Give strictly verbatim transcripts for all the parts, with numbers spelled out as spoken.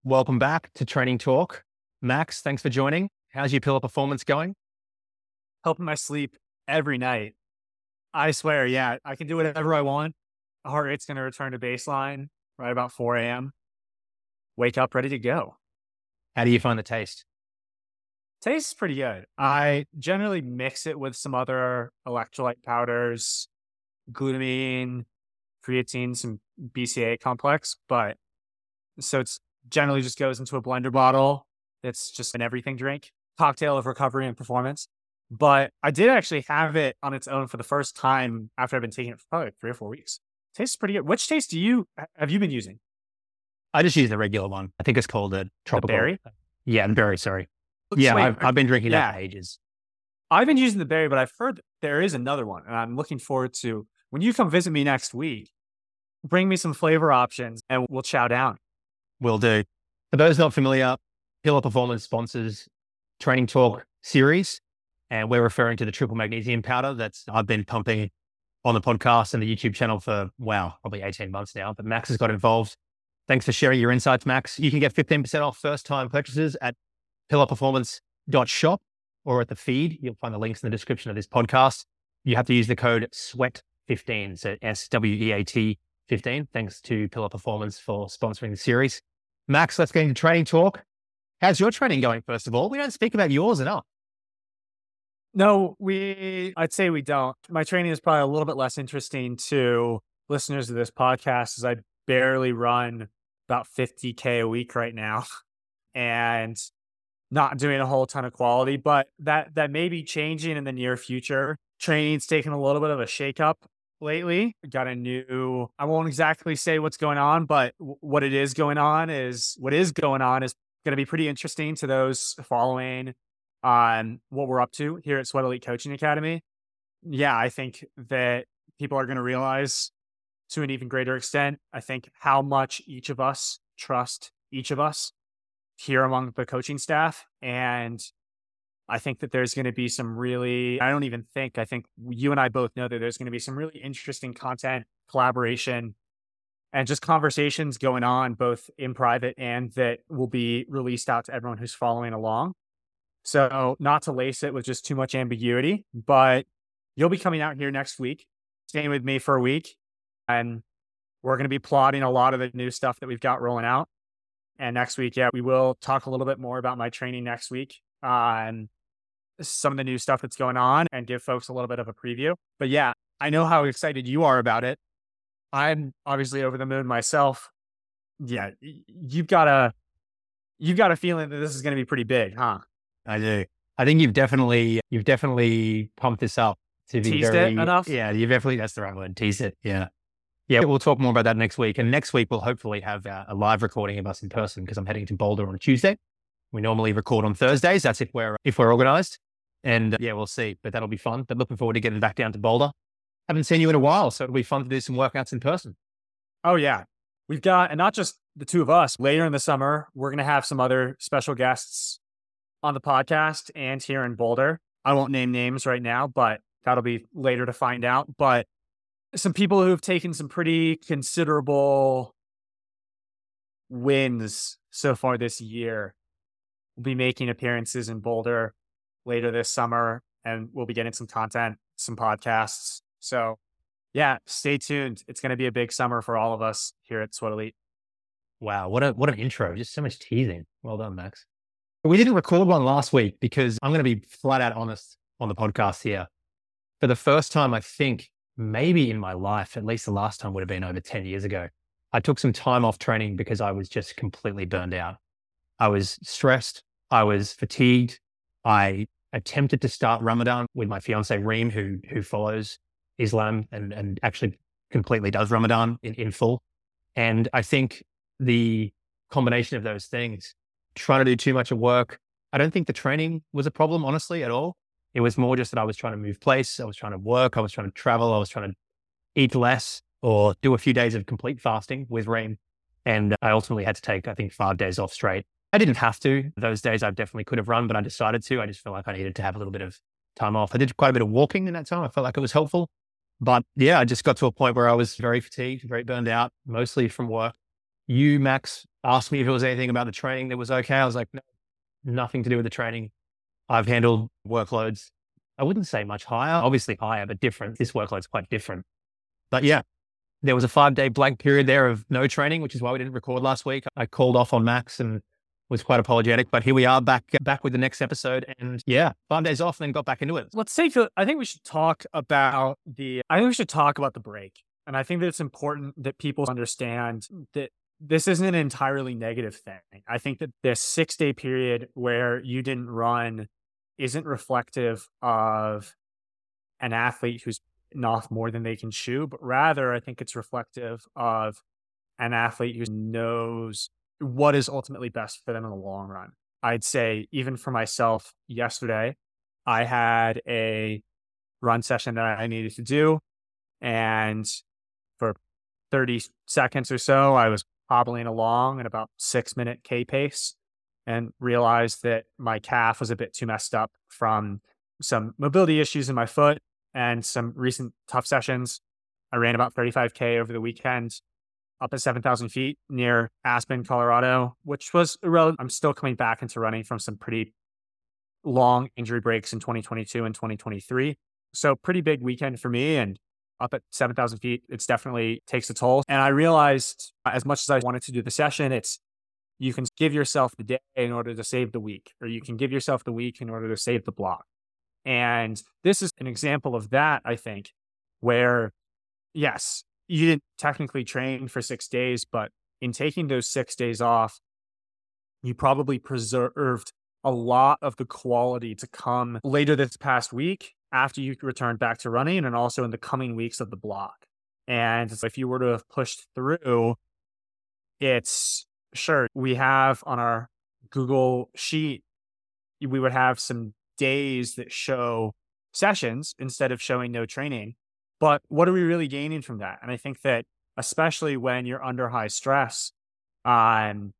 Welcome back to Training Talk. Max, thanks for joining. How's your pillar performance going? Helping my sleep every night. I swear, yeah, I can do whatever I want. Heart rate's going to return to baseline right about four a.m. Wake up ready to go. How do you find the taste? Tastes pretty good. I generally mix it with some other electrolyte powders, glutamine, creatine, some B C A A complex, but so it's generally just goes into a blender bottle. It's just an everything drink, cocktail of recovery and performance. But I did actually have it on its own for the first time after I've been taking it for probably three or four weeks. Tastes pretty good. Which taste do you have you been using? I just use the regular one. I think it's called a tropical. The berry? Yeah, the berry, sorry. Yeah, Wait, I've, I've been drinking yeah. that for ages. I've been using the berry, but I've heard there is another one. And I'm looking forward to when you come visit me next week, bring me some flavor options and we'll chow down. Will do. For those not familiar, Pillar Performance sponsors Training Talk series, and we're referring to the triple magnesium powder that's I've been pumping on the podcast and the YouTube channel for, wow, probably eighteen months now. But Max has got involved. Thanks for sharing your insights, Max. You can get fifteen percent off first-time purchases at pillar performance dot shop or at the feed. You'll find the links in the description of this podcast. You have to use the code S W E A T fifteen, so S W E A T fifteen. Thanks to Pillar Performance for sponsoring the series. Max, let's get into Training Talk. How's your training going, first of all? We don't speak about yours enough. No, we, I'd say we don't. My training is probably a little bit less interesting to listeners of this podcast as I barely run about fifty K a week right now and not doing a whole ton of quality, but that, that may be changing in the near future. Training's taken a little bit of a shakeup lately. Got a new, I won't exactly say what's going on, but w- what it is going on is, what is going on is going to be pretty interesting to those following on what we're up to here at Sweat Elite Coaching Academy. Yeah, I think that people are going to realize to an even greater extent, I think how much each of us trust each of us here among the coaching staff. And I think that there's going to be some really, I don't even think, I think you and I both know that there's going to be some really interesting content, collaboration, and just conversations going on both in private and that will be released out to everyone who's following along. So not to lace it with just too much ambiguity, but you'll be coming out here next week, staying with me for a week. And we're going to be plotting a lot of the new stuff that we've got rolling out. And next week, yeah, we will talk a little bit more about my training next week on some of the new stuff that's going on and give folks a little bit of a preview. But yeah, I know how excited you are about it. I'm obviously over the moon myself. Yeah, you've got a, you've got a feeling that this is going to be pretty big, huh? I do. I think you've definitely, you've definitely pumped this up to be Teased very, it enough? Yeah, you've definitely, that's the right word, teased it. Yeah. Yeah, we'll talk more about that next week. And next week, we'll hopefully have uh, a live recording of us in person because I'm heading to Boulder on Tuesday. We normally record on Thursdays. That's if we're, if we're organized. And uh, yeah, we'll see, but that'll be fun. But looking forward to getting back down to Boulder. Haven't seen you in a while, so it'll be fun to do some workouts in person. Oh yeah. We've got, and not just the two of us, later in the summer, we're going to have some other special guests on the podcast and here in Boulder. I won't name names right now, but that'll be later to find out. But some people who have taken some pretty considerable wins so far this year will be making appearances in Boulder later this summer, and we'll be getting some content, some podcasts. So yeah, stay tuned. It's going to be a big summer for all of us here at Sweat Elite. Wow, what a what an intro. Just so much teasing. Well done, Max. We didn't record one last week because I'm going to be flat out honest on the podcast here. For the first time, I think maybe in my life, at least the last time would have been over ten years ago, I took some time off training because I was just completely burned out. I was stressed. I was fatigued. I attempted to start Ramadan with my fiance Reem, who who follows Islam and, and actually completely does Ramadan in, in full. And I think the combination of those things, trying to do too much of work, I don't think the training was a problem, honestly, at all. It was more just that I was trying to move place. I was trying to work. I was trying to travel. I was trying to eat less or do a few days of complete fasting with Reem. And I ultimately had to take, I think, five days off straight. I didn't have to. Those days I definitely could have run, but I decided to. I just felt like I needed to have a little bit of time off. I did quite a bit of walking in that time. I felt like it was helpful. But yeah, I just got to a point where I was very fatigued, very burned out, mostly from work. You, Max, asked me if it was anything about the training that was okay. I was like, no, nothing to do with the training. I've handled workloads. I wouldn't say much higher, obviously higher, but different. This workload's quite different. But yeah, there was a five day blank period there of no training, which is why we didn't record last week. I called off on Max and was quite apologetic, but here we are back, back with the next episode. And yeah, five days off and then got back into it. Let's say, I think we should talk about the, I think we should talk about the break. And I think that it's important that people understand that this isn't an entirely negative thing. I think that this six day period where you didn't run isn't reflective of an athlete who's bitten off more than they can chew, but rather I think it's reflective of an athlete who knows what is ultimately best for them in the long run. I'd say even for myself yesterday, I had a run session that I needed to do. And for thirty seconds or so, I was hobbling along at about six minute K pace and realized that my calf was a bit too messed up from some mobility issues in my foot and some recent tough sessions. I ran about thirty-five K over the weekend up at seven thousand feet near Aspen, Colorado, which was irrelevant. I'm still coming back into running from some pretty long injury breaks in twenty twenty-two and twenty twenty-three. So pretty big weekend for me, and up at seven thousand feet, it's definitely takes a toll. And I realized as much as I wanted to do the session, it's, you can give yourself the day in order to save the week, or you can give yourself the week in order to save the block. And this is an example of that, I think, where yes, you didn't technically train for six days, but in taking those six days off, you probably preserved a lot of the quality to come later this past week after you returned back to running, and also in the coming weeks of the block. And if you were to have pushed through, it's sure we have on our Google sheet, we would have some days that show sessions instead of showing no training. But what are we really gaining from that? And I think that especially when you're under high stress, um,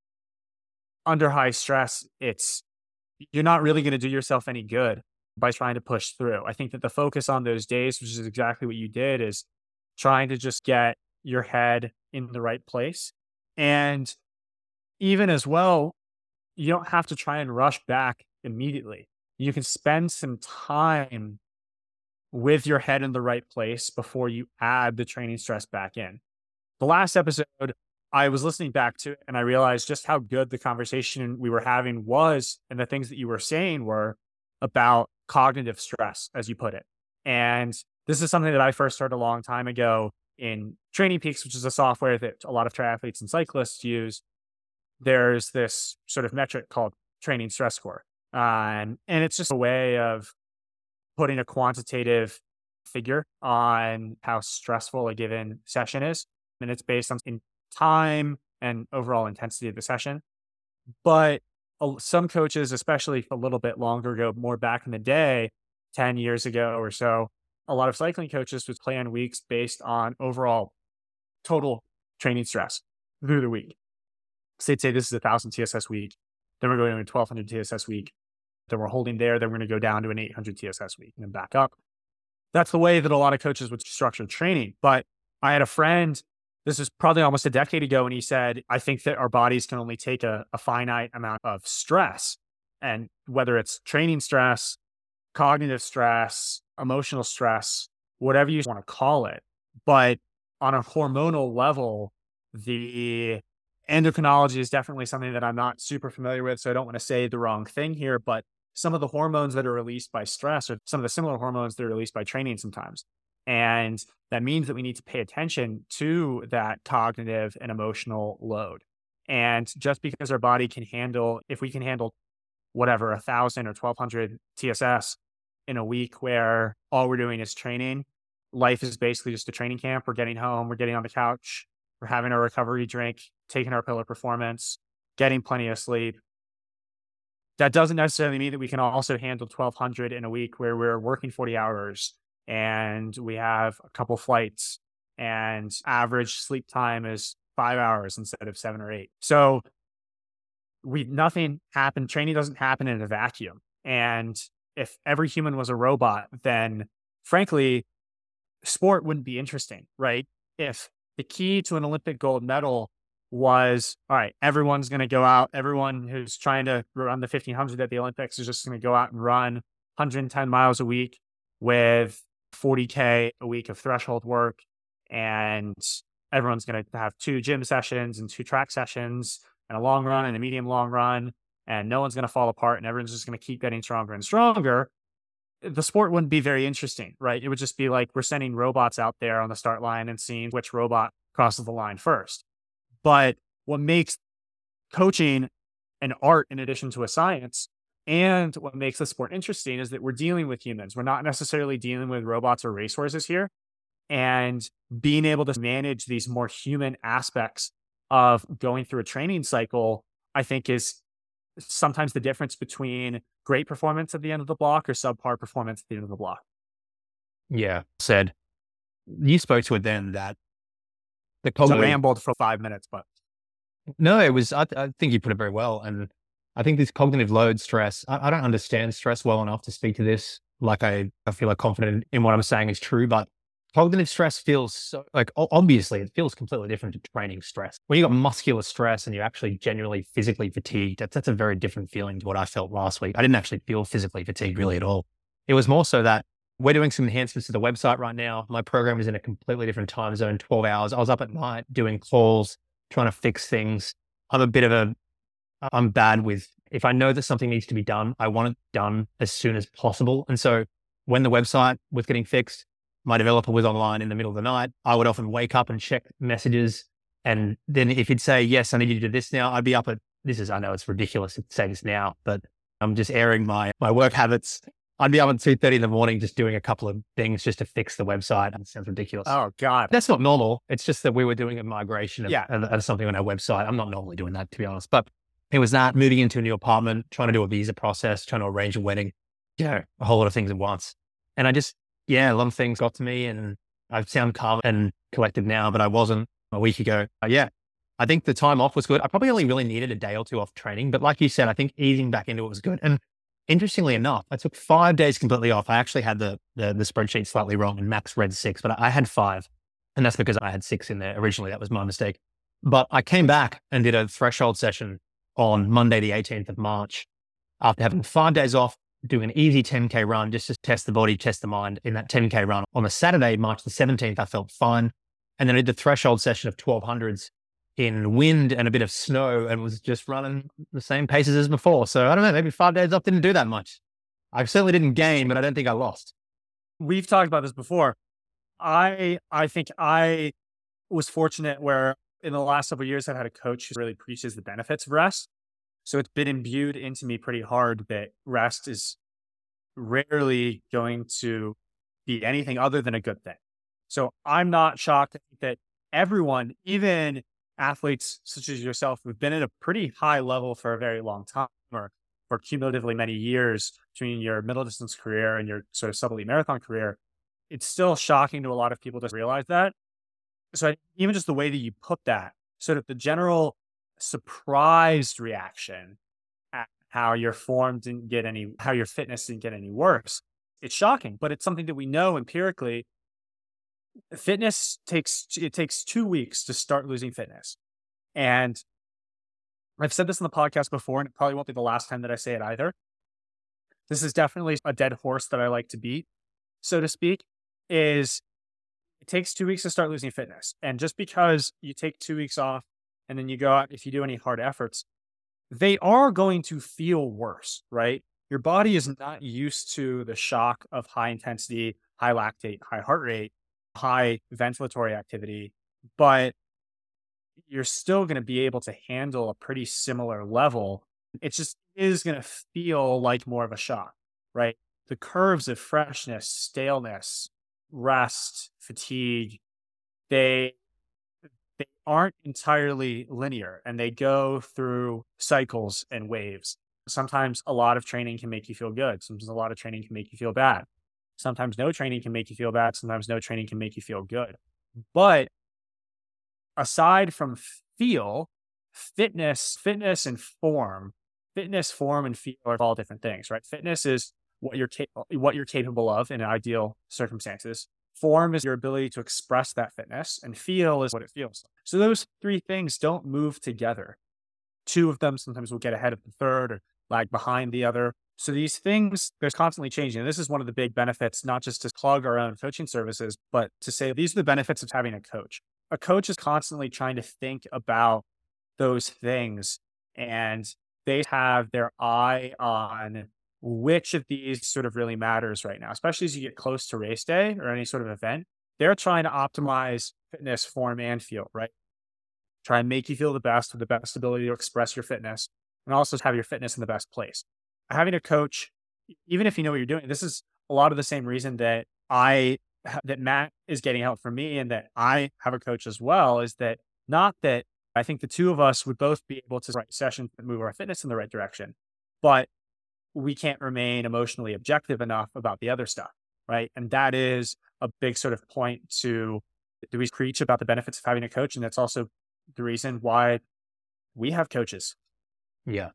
under high stress, it's, you're not really going to do yourself any good by trying to push through. I think that the focus on those days, which is exactly what you did, is trying to just get your head in the right place. And even as well, you don't have to try and rush back immediately. You can spend some time with your head in the right place before you add the training stress back in. The last episode, I was listening back to it and I realized just how good the conversation we were having was, and the things that you were saying were about cognitive stress, as you put it. And this is something that I first heard a long time ago in Training Peaks, which is a software that a lot of triathletes and cyclists use. There's this sort of metric called training stress score. Um, and it's just a way of putting a quantitative figure on how stressful a given session is. And it's based on in time and overall intensity of the session. But some coaches, especially a little bit longer ago, more back in the day, ten years ago or so, a lot of cycling coaches would plan weeks based on overall total training stress through the week. So they'd say this is a one thousand T S S week, then we're going to a twelve hundred T S S week, then we're holding there, then we're going to go down to an eight hundred T S S week and then back up. That's the way that a lot of coaches would structure training. But I had a friend, this is probably almost a decade ago, and he said, I think that our bodies can only take a, a finite amount of stress. And whether it's training stress, cognitive stress, emotional stress, whatever you want to call it. But on a hormonal level, the endocrinology is definitely something that I'm not super familiar with, so I don't want to say the wrong thing here, but some of the hormones that are released by stress are some of the similar hormones that are released by training sometimes. And that means that we need to pay attention to that cognitive and emotional load. And just because our body can handle, if we can handle whatever, a thousand or twelve hundred T S S in a week where all we're doing is training, life is basically just a training camp. We're getting home, we're getting on the couch, we're having a recovery drink, taking our pill of performance, getting plenty of sleep. That doesn't necessarily mean that we can also handle twelve hundred in a week where we're working forty hours and we have a couple flights and average sleep time is five hours instead of seven or eight. So we, nothing happened. Training doesn't happen in a vacuum. And if every human was a robot, then frankly, sport wouldn't be interesting, right? If the key to an Olympic gold medal was, all right, everyone's going to go out. Everyone who's trying to run the fifteen hundred at the Olympics is just going to go out and run one hundred ten miles a week with forty K a week of threshold work. And everyone's going to have two gym sessions and two track sessions and a long run and a medium long run. And no one's going to fall apart and everyone's just going to keep getting stronger and stronger. The sport wouldn't be very interesting, right? It would just be like we're sending robots out there on the start line and seeing which robot crosses the line first. But what makes coaching an art in addition to a science, and what makes the sport interesting, is that we're dealing with humans. We're not necessarily dealing with robots or racehorses here. And being able to manage these more human aspects of going through a training cycle, I think, is sometimes the difference between great performance at the end of the block or subpar performance at the end of the block. Yeah. Said, you spoke to it then that the So I cognitive... rambled for five minutes, but No, it was, I, I think you put it very well. And I think this cognitive load stress, I, I don't understand stress well enough to speak to this. Like I, I feel like confident in what I'm saying is true, but cognitive stress feels so, like, obviously it feels completely different to training stress. When you got muscular stress and you're actually genuinely physically fatigued, that's, that's a very different feeling to what I felt last week. I didn't actually feel physically fatigued really at all. It was more so that we're doing some enhancements to the website right now. My program is in a completely different time zone, twelve hours. I was up at night doing calls, trying to fix things. I'm a bit of a, I'm bad with, if I know that something needs to be done, I want it done as soon as possible. And so when the website was getting fixed, my developer was online in the middle of the night, I would often wake up and check messages. And then if he'd say, yes, I need you to do this now, I'd be up at, this is, I know it's ridiculous to say this now, but I'm just airing my, my work habits. I'd be up at two thirty in the morning just doing a couple of things just to fix the website. It sounds ridiculous. Oh, God. That's not normal. It's just that we were doing a migration of, Yeah. of, of something on our website. I'm not normally doing that, to be honest. But it was that, moving into a new apartment, trying to do a visa process, trying to arrange a wedding, you know, a whole lot of things at once. And I just, yeah, a lot of things got to me, and I sound calm and collected now, but I wasn't a week ago. Uh, yeah, I think the time off was good. I probably only really needed a day or two off training, but like you said, I think easing back into it was good. And interestingly enough, I took five days completely off. I actually had the, the, the spreadsheet slightly wrong and Max read six, but I had five. And that's because I had six in there originally. That was my mistake. But I came back and did a threshold session on Monday, the eighteenth of March, after having five days off, doing an easy ten K run just to test the body, test the mind in that ten K run. On the Saturday, March the seventeenth, I felt fine. And then I did the threshold session of twelve hundreds in wind and a bit of snow and was just running the same paces as before. So I don't know, maybe five days off didn't do that much. I certainly didn't gain, but I don't think I lost. We've talked about this before. I I think I was fortunate where in the last several years, I've had a coach who really preaches the benefits of rest. So it's been imbued into me pretty hard that rest is rarely going to be anything other than a good thing. So I'm not shocked that everyone, even athletes such as yourself, who've been at a pretty high level for a very long time, or for cumulatively many years between your middle distance career and your sort of sub-elite marathon career, it's still shocking to a lot of people to realize that. So I, even just the way that you put that, sort of the general surprised reaction at how your form didn't get any, how your fitness didn't get any worse, it's shocking, but it's something that we know empirically. Fitness takes, it takes two weeks to start losing fitness. And I've said this in the podcast before, and it probably won't be the last time that I say it either. This is definitely a dead horse that I like to beat, so to speak, is it takes two weeks to start losing fitness. And just because you take two weeks off and then you go out, if you do any hard efforts, they are going to feel worse, right? Your body is not used to the shock of high intensity, high lactate, high heart rate, high ventilatory activity, but you're still going to be able to handle a pretty similar level. It just is going to feel like more of a shock, right? The curves of freshness, staleness, rest, fatigue, they they aren't entirely linear, and they go through cycles and waves. Sometimes a lot of training can make you feel good. Sometimes a lot of training can make you feel bad. Sometimes no training can make you feel bad. Sometimes no training can make you feel good. But aside from feel, fitness, fitness and form, fitness, form, and feel are all different things, right? Fitness is what you're cap- what you're capable of in ideal circumstances. Form is your ability to express that fitness, and feel is what it feels like. So those three things don't move together. Two of them sometimes will get ahead of the third or lag behind the other. So these things, they're constantly changing. And this is one of the big benefits, not just to plug our own coaching services, but to say these are the benefits of having a coach. A coach is constantly trying to think about those things, and they have their eye on which of these sort of really matters right now, especially as you get close to race day or any sort of event. They're trying to optimize fitness, form, and feel, right? Try and make you feel the best with the best ability to express your fitness, and also have your fitness in the best place. Having a coach, even if you know what you're doing, this is a lot of the same reason that I, that Matt is getting help from me and that I have a coach as well, is that not that I think the two of us would both be able to write sessions that move our fitness in the right direction, but we can't remain emotionally objective enough about the other stuff, right? And that is a big sort of point to, do we preach about the benefits of having a coach? And that's also the reason why we have coaches. Yeah.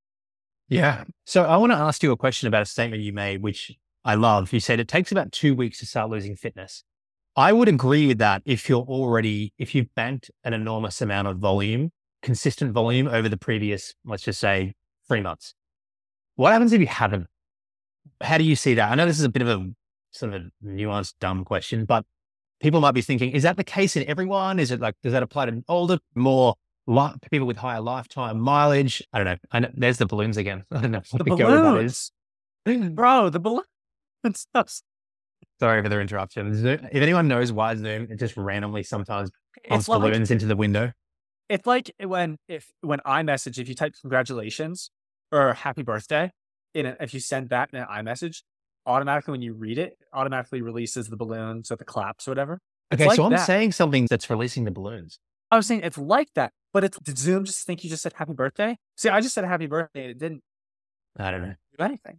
Yeah. So I want to ask you a question about a statement you made, which I love. You said it takes about two weeks to start losing fitness. I would agree with that if you're already, if you've banked an enormous amount of volume, consistent volume over the previous, let's just say, three months. What happens if you haven't? How do you see that? I know this is a bit of a sort of a nuanced, dumb question, but people might be thinking, is that the case in everyone? Is it like, does that apply to older, more li- people with higher lifetime mileage? I don't know. I know there's the balloons again. I don't know what The the go that balloons. is. Bro, the balloons. Sorry for the interruption. Zoom, if anyone knows why Zoom, it just randomly sometimes pumps It's like, balloons into the window. it's like when, if, when iMessage, if you type congratulations or happy birthday, in a, if you send that in an iMessage, automatically when you read it, it automatically releases the balloons or the claps or whatever. It's Okay, like so I'm that. saying something that's releasing the balloons. I was saying it's like that, but it's, did Zoom just think you just said happy birthday? See, I just said happy birthday and it didn't I don't know. do anything.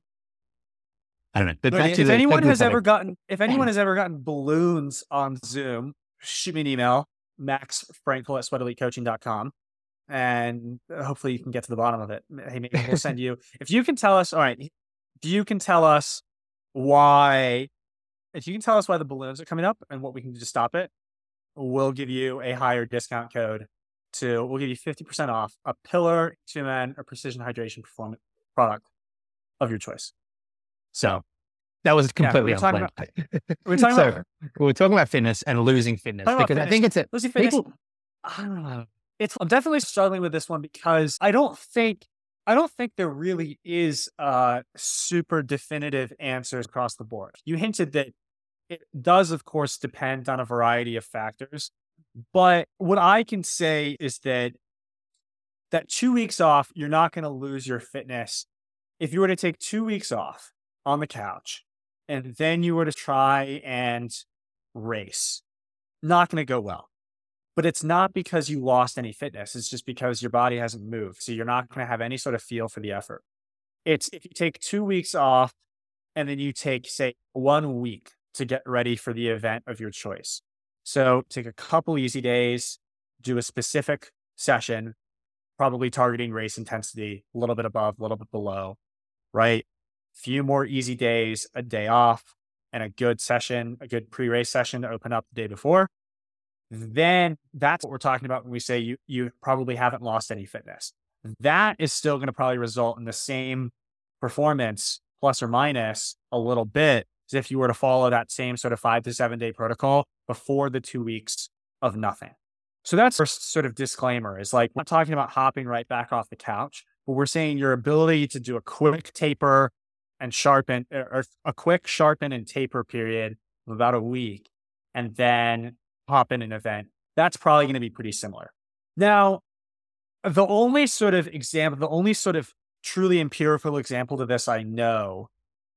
I don't know. But But back to if the, anyone back to the has ever topic. gotten, if anyone has ever gotten balloons on Zoom, shoot me an email, maxfrankel at sweat elite coaching dot com. And hopefully you can get to the bottom of it. Hey, maybe we'll send you, if you can tell us, all right, if you can tell us why, if you can tell us why the balloons are coming up and what we can do to stop it, we'll give you a higher discount code to, we'll give you fifty percent off a Pillar, H M N, or Precision Hydration Performance product of your choice. So that was completely yeah, we're talking unplanned. about, we're talking so about, we're talking about fitness and losing fitness Talking about because I fitness. think it's a losing fitness. people. I don't know. It's, I'm definitely struggling with this one because I don't think, I don't think there really is uh super definitive answers across the board. You hinted that it does, of course, depend on a variety of factors. But what I can say is that that two weeks off, you're not going to lose your fitness. If you were to take two weeks off on the couch and then you were to try and race, not going to go well. But it's not because you lost any fitness. It's just because your body hasn't moved. So you're not going to have any sort of feel for the effort. It's if you take two weeks off and then you take, say, one week to get ready for the event of your choice. So take a couple easy days, do a specific session, probably targeting race intensity, a little bit above, a little bit below, right? Few more easy days, a day off, and a good session, a good pre-race session to open up the day before. Then that's what we're talking about when we say you you probably haven't lost any fitness. That is still going to probably result in the same performance, plus or minus a little bit, as if you were to follow that same sort of five to seven day protocol before the two weeks of nothing. So that's our sort of disclaimer is like, we're not talking about hopping right back off the couch, but we're saying your ability to do a quick taper and sharpen, or a quick sharpen and taper period of about a week, and then hop in an event, that's probably going to be pretty similar. Now, the only sort of example, the only sort of truly empirical example to this I know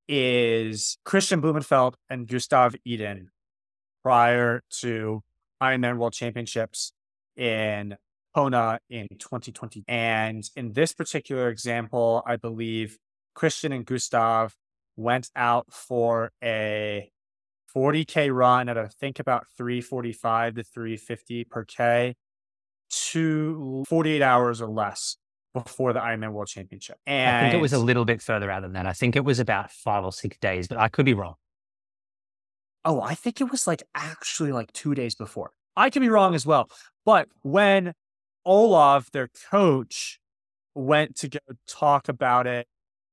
is Christian Blumenfeld and Gustav Iden prior to Ironman World Championships in Kona in twenty twenty. And in this particular example, I believe Christian and Gustav went out for a forty K run at I think about three forty-five to three fifty per K to forty-eight hours or less before the Ironman World Championship. And I think it was a little bit further out than that. I think it was about five or six days, but I could be wrong. Oh, I think it was like actually like two days before. I could be wrong as well. But when Olav, their coach, went to go talk about it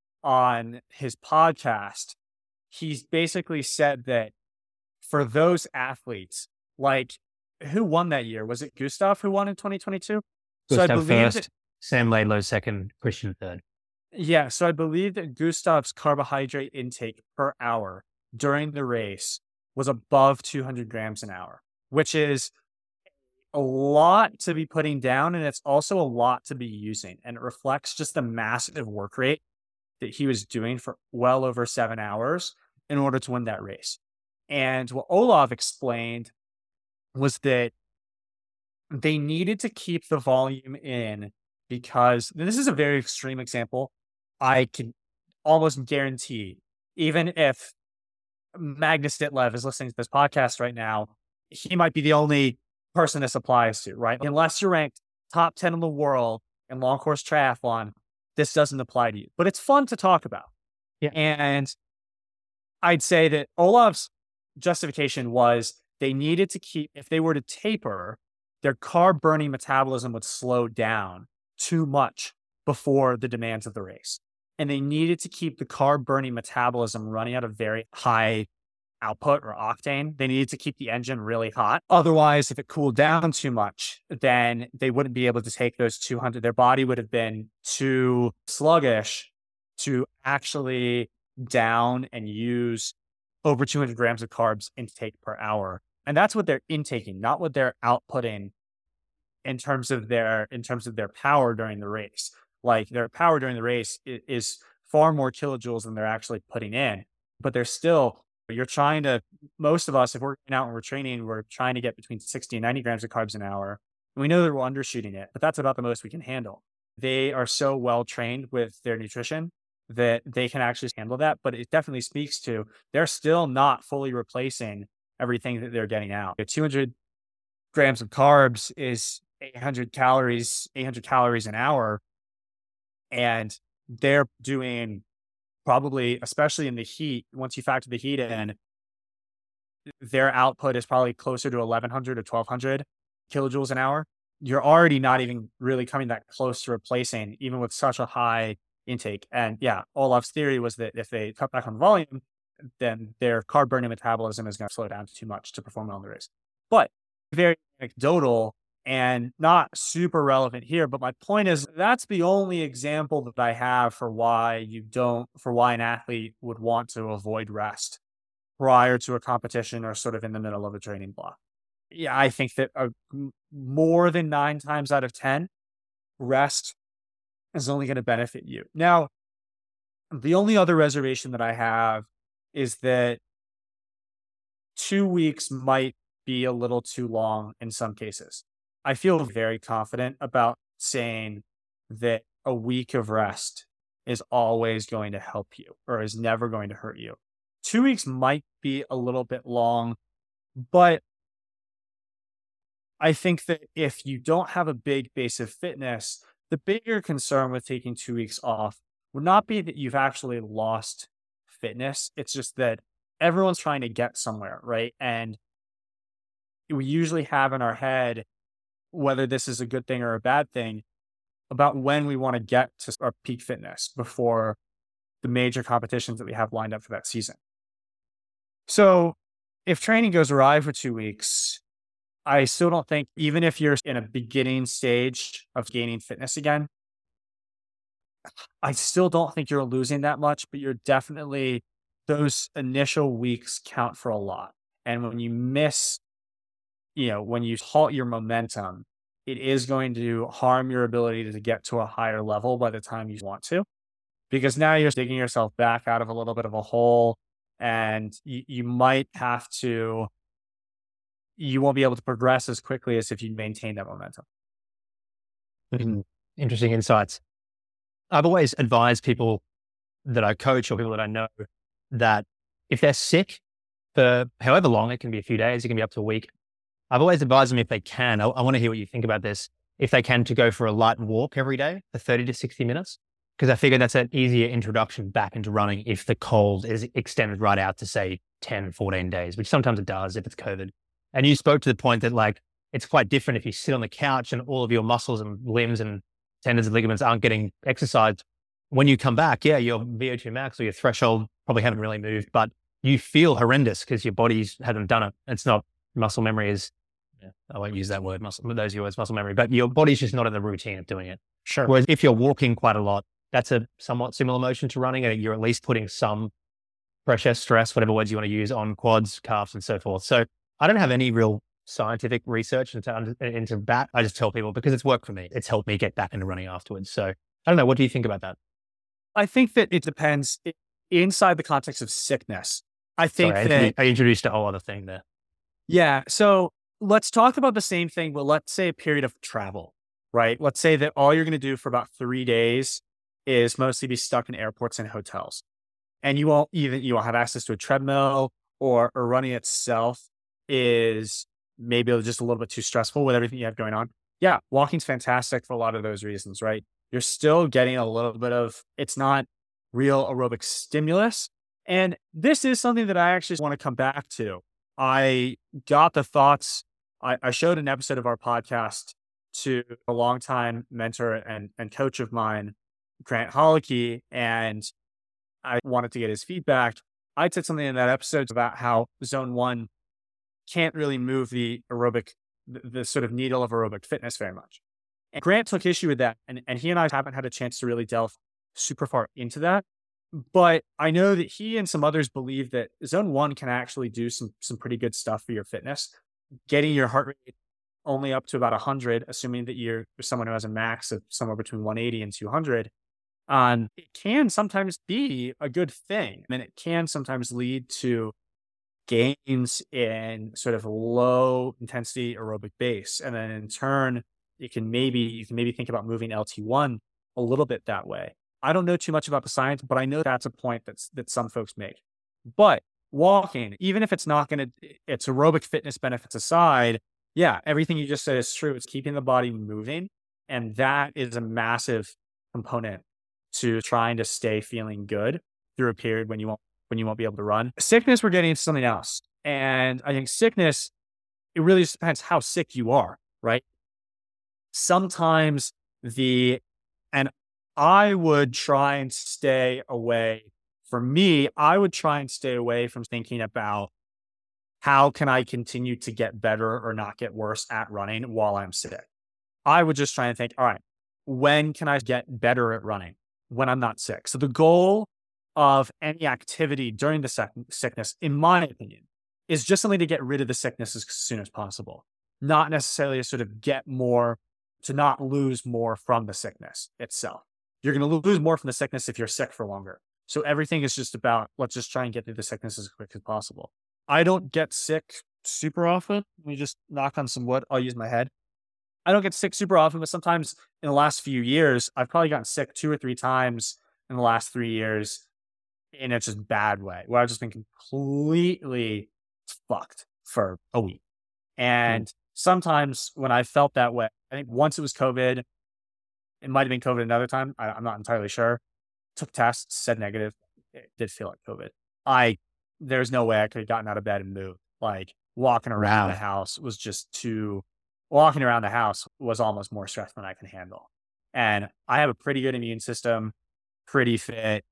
on his podcast, he's basically said that for those athletes, like who won that year? Was it Gustav who won in twenty twenty-two? So I Gustav believe first, that, Sam Laidlow second, Christian third. yeah, so I believe that Gustav's carbohydrate intake per hour during the race was above two hundred grams an hour, which is a lot to be putting down. And it's also a lot to be using. And it reflects just the massive work rate that he was doing for well over seven hours in order to win that race. And what Olav explained was that they needed to keep the volume in because this is a very extreme example. I can almost guarantee, even if Magnus Ditlev is listening to this podcast right now, he might be the only person this applies to, right? Unless you're ranked top ten in the world in long course triathlon, this doesn't apply to you. But it's fun to talk about. Yeah. And I'd say that Olav's justification was they needed to keep, if they were to taper, their carb burning metabolism would slow down too much before the demands of the race. And they needed to keep the carb burning metabolism running at a very high output or octane. They needed to keep the engine really hot. Otherwise, if it cooled down too much, then they wouldn't be able to take those two hundred. Their body would have been too sluggish to actually down and use over two hundred grams of carbs intake per hour. And that's what they're intaking, not what they're outputting in terms of their, in terms of their power during the race. Like their power during the race is, is far more kilojoules than they're actually putting in, but they're still, you're trying to, most of us, if we're going out and we're training, we're trying to get between sixty and ninety grams of carbs an hour. And we know that we're undershooting it, but that's about the most we can handle. They are so well trained with their nutrition that they can actually handle that. But it definitely speaks to, they're still not fully replacing everything that they're getting out. two hundred grams of carbs is eight hundred calories, eight hundred calories an hour. And they're doing probably, especially in the heat, once you factor the heat in, their output is probably closer to eleven hundred or twelve hundred kilojoules an hour. You're already not even really coming that close to replacing, even with such a high intake. And yeah, Olav's theory was that if they cut back on volume, then their carb burning metabolism is going to slow down too much to perform on the race. But very anecdotal and not super relevant here. But my point is, that's the only example that I have for why you don't, for why an athlete would want to avoid rest prior to a competition or sort of in the middle of a training block. Yeah, I think that a, more than nine times out of ten, rest is only going to benefit you. Now, the only other reservation that I have is that two weeks might be a little too long in some cases. I feel very confident about saying that a week of rest is always going to help you or is never going to hurt you. Two weeks might be a little bit long, but I think that if you don't have a big base of fitness, the bigger concern with taking two weeks off would not be that you've actually lost fitness. It's just that everyone's trying to get somewhere, right? And we usually have in our head whether this is a good thing or a bad thing about when we want to get to our peak fitness before the major competitions that we have lined up for that season. So if training goes awry for two weeks, I still don't think, even if you're in a beginning stage of gaining fitness again, I still don't think you're losing that much, but you're definitely, those initial weeks count for a lot. And when you miss, you know, when you halt your momentum, it is going to harm your ability to get to a higher level by the time you want to, because now you're digging yourself back out of a little bit of a hole, and you, you might have to, you won't be able to progress as quickly as if you maintain that momentum. Mm-hmm. Interesting insights. I've always advised people that I coach or people that I know that if they're sick for however long, it can be a few days, it can be up to a week. I've always advised them if they can, I, I want to hear what you think about this, if they can, to go for a light walk every day for thirty to sixty minutes. because I figured that's an easier introduction back into running if the cold is extended right out to say ten, fourteen days, which sometimes it does if it's COVID. And you spoke to the point that like, it's quite different if you sit on the couch and all of your muscles and limbs and tendons and ligaments aren't getting exercised. When you come back, yeah, your V O two max or your threshold probably haven't really moved, but you feel horrendous because your body hasn't done it. It's not muscle memory is, yeah, I won't use that word, muscle, those are words, muscle memory, but your body's just not in the routine of doing it. Sure. Whereas if you're walking quite a lot, that's a somewhat similar motion to running, and you're at least putting some pressure, stress, whatever words you want to use on quads, calves, and so forth. So I don't have any real scientific research into, into that. I just tell people because it's worked for me. It's helped me get back into running afterwards. So I don't know. What do you think about that? I think that it depends inside the context of sickness. I think Sorry, that I introduced a whole other thing there. Yeah. So let's talk about the same thing, but let's say a period of travel, right? Let's say that all you're going to do for about three days is mostly be stuck in airports and hotels. And you won't even, you won't have access to a treadmill, or, or running itself is maybe just a little bit too stressful with everything you have going on. Yeah. Walking's fantastic for a lot of those reasons, right? You're still getting a little bit of, it's not real aerobic stimulus. And this is something that I actually want to come back to. I got the thoughts. I, I showed an episode of our podcast to a longtime mentor and, and coach of mine, Grant Holicky, and I wanted to get his feedback. I said something in that episode about how zone one can't really move the aerobic, the, the sort of needle of aerobic fitness very much. And Grant took issue with that. And, and he and I haven't had a chance to really delve super far into that. But I know that he and some others believe that zone one can actually do some, some pretty good stuff for your fitness, getting your heart rate only up to about one hundred, assuming that you're someone who has a max of somewhere between one eighty and two hundred. Um, it can sometimes be a good thing. And it can sometimes lead to gains in sort of low intensity aerobic base. And then in turn, you can maybe, you can maybe think about moving L T one a little bit that way. I don't know too much about the science, but I know that's a point that's, that some folks make. But walking, even if it's not going to, it's aerobic fitness benefits aside, yeah, everything you just said is true. It's keeping the body moving. And that is a massive component to trying to stay feeling good through a period when you won't, when you won't be able to run. Sickness, we're getting into something else. And I think sickness, it really just depends how sick you are, right? Sometimes the, and I would try and stay away. For me, I would try and stay away from thinking about how can I continue to get better or not get worse at running while I'm sick. I would just try and think, all right, when can I get better at running when I'm not sick? So the goal of any activity during the sec- sickness, in my opinion, is just something to get rid of the sickness as soon as possible, not necessarily to sort of get more, to not lose more from the sickness itself. You're going to lose more from the sickness if you're sick for longer. So everything is just about, let's just try and get through the sickness as quick as possible. I don't get sick super often. Let me just knock on some wood. I'll use my head. I don't get sick super often, but sometimes in the last few years, I've probably gotten sick two or three times in the last three years in a just bad way, where I've just been completely fucked for a week. And mm. sometimes when I felt that way, I think once it was COVID, it might have been COVID another time. I, I'm not entirely sure. Took tests, said negative. It did feel like COVID. I, there's no way I could have gotten out of bed and moved. Like walking around wow. the house was just too, walking around the house was almost more stress than I can handle. And I have a pretty good immune system, pretty fit.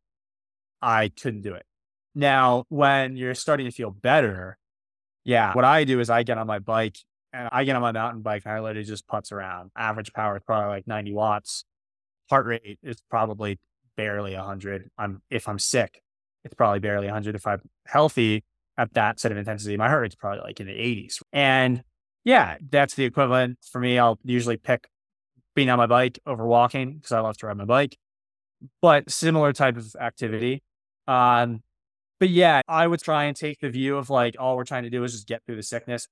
I couldn't do it. Now, when you're starting to feel better, yeah, what I do is I get on my bike and I get on my mountain bike and I literally just putz around. Average power is probably like ninety watts. Heart rate is probably barely one hundred. I'm if I'm sick, it's probably barely one hundred. If I'm healthy at that set of intensity, my heart rate's probably like in the eighties. And yeah, that's the equivalent for me. I'll usually pick being on my bike over walking because I love to ride my bike, but similar type of activity. Um, but yeah, I would try and take the view of like, all we're trying to do is just get through the sickness,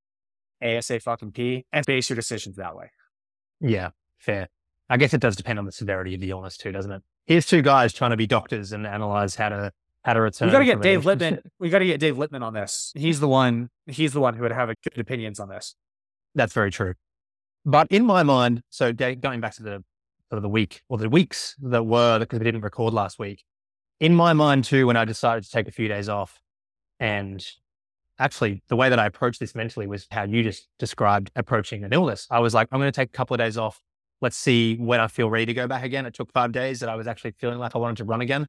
A S A fucking P, and base your decisions that way. Yeah, fair. I guess it does depend on the severity of the illness too, doesn't it? Here's two guys trying to be doctors and analyze how to how to return. We got to get Dave Littman. We got to get Dave Littman on this. He's the one. He's the one who would have good opinions on this. That's very true. But in my mind, so going back to the of the week or the weeks that were because we didn't record last week. In my mind too, when I decided to take a few days off, and actually the way that I approached this mentally was how you just described approaching an illness. I was like, I'm going to take a couple of days off. Let's see when I feel ready to go back again. It took five days that I was actually feeling like I wanted to run again.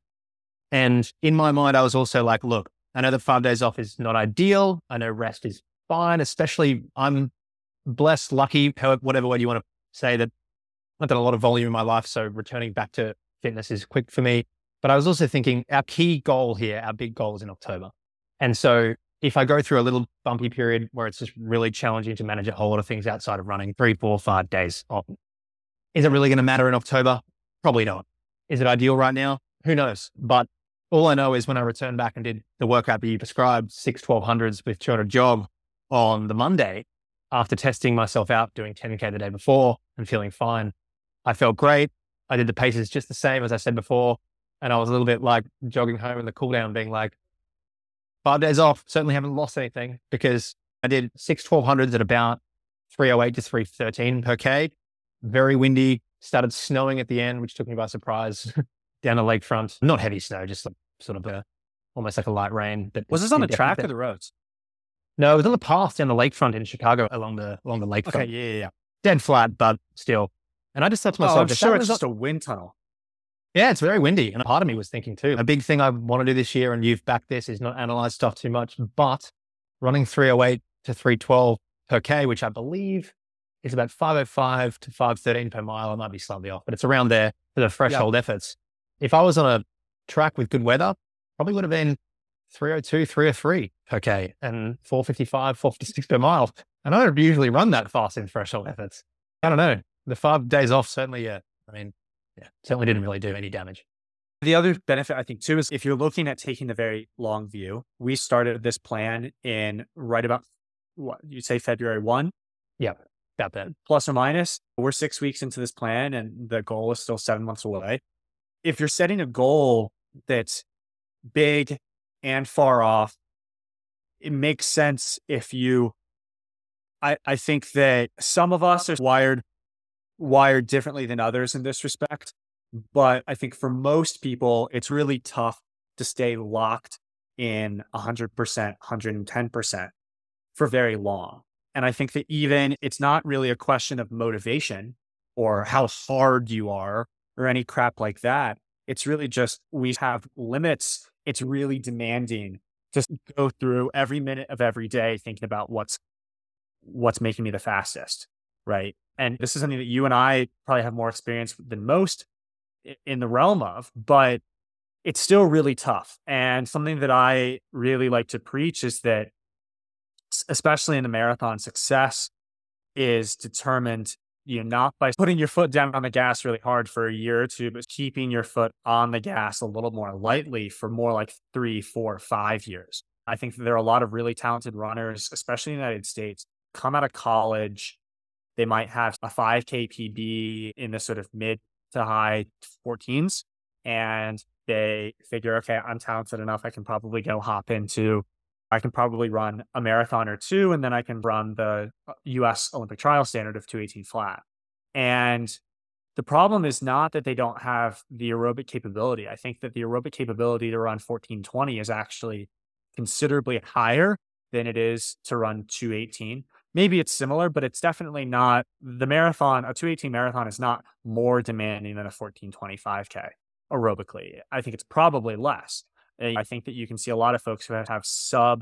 And in my mind, I was also like, look, I know that five days off is not ideal. I know rest is fine, especially I'm blessed, lucky, however, whatever word you want to say, that I've done a lot of volume in my life. So returning back to fitness is quick for me. But I was also thinking our key goal here, our big goal is in October. And so if I go through a little bumpy period where it's just really challenging to manage a whole lot of things outside of running, three, four, five days off, is it really going to matter in October? Probably not. Is it ideal right now? Who knows? But all I know is when I returned back and did the workout that you prescribed, six twelve hundreds with two hundred jog on the Monday, after testing myself out, doing ten K the day before and feeling fine, I felt great. I did the paces just the same as I said before. And I was a little bit like jogging home in the cool down being like, five days off, certainly haven't lost anything because I did six twelve hundreds at about three oh eight to three thirteen per K. Very windy, started snowing at the end, which took me by surprise down the lakefront. Not heavy snow, just like sort of a, almost like a light rain. But Was this on the track or the roads? No, it was on the path down the lakefront in Chicago along the along the lakefront. Okay, yeah, yeah, yeah. Dead flat, but still. And I just thought to myself, Oh, I'm if sure that it's was just a wind tunnel. Yeah, it's very windy. And a part of me was thinking too, a big thing I want to do this year, and you've backed this, is not analyze stuff too much, but running three oh eight to three twelve per K, which I believe is about five oh five to five thirteen per mile. I might be slightly off, but it's around there for the threshold yep. efforts. If I was on a track with good weather, probably would have been three oh two, three oh three per K and four fifty-five, four fifty-six per mile. And I don't usually run that fast in threshold efforts. I don't know. The five days off certainly, yeah, I mean, yeah, certainly didn't really do any damage. The other benefit, I think, too, is if you're looking at taking the very long view, we started this plan in right about, what you say, February first? Yeah, about that. Plus or minus. We're six weeks into this plan and the goal is still seven months away. If you're setting a goal that's big and far off, it makes sense if you, I, I think that some of us are wired wired differently than others in this respect. But I think for most people, it's really tough to stay locked in one hundred percent, one hundred ten percent for very long. And I think that even it's not really a question of motivation or how hard you are or any crap like that. It's really just we have limits. It's really demanding to go through every minute of every day thinking about what's what's making me the fastest, right? And this is something that you and I probably have more experience than most in the realm of, but it's still really tough. And something that I really like to preach is that, especially in the marathon, success is determined, you know, not by putting your foot down on the gas really hard for a year or two, but keeping your foot on the gas a little more lightly for more like three, four, five years. I think that there are a lot of really talented runners, especially in the United States, come out of college. They might have a five K P B in the sort of mid to high fourteens. And they figure, okay, I'm talented enough. I can probably go hop into, I can probably run a marathon or two, and then I can run the U S Olympic trial standard of two eighteen flat. And the problem is not that they don't have the aerobic capability. I think that the aerobic capability to run fourteen twenty is actually considerably higher than it is to run two eighteen. Maybe it's similar, but it's definitely not. The marathon, a two eighteen marathon is not more demanding than a fourteen twenty-five K aerobically. I think it's probably less. I think that you can see a lot of folks who have sub,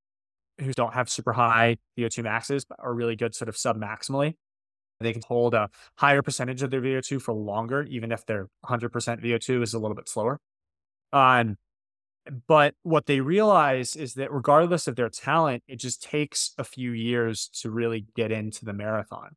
who don't have super high V O two maxes, but are really good sort of sub maximally. They can hold a higher percentage of their V O two for longer, even if their one hundred percent V O two is a little bit slower. Um, But what they realize is that regardless of their talent, it just takes a few years to really get into the marathon.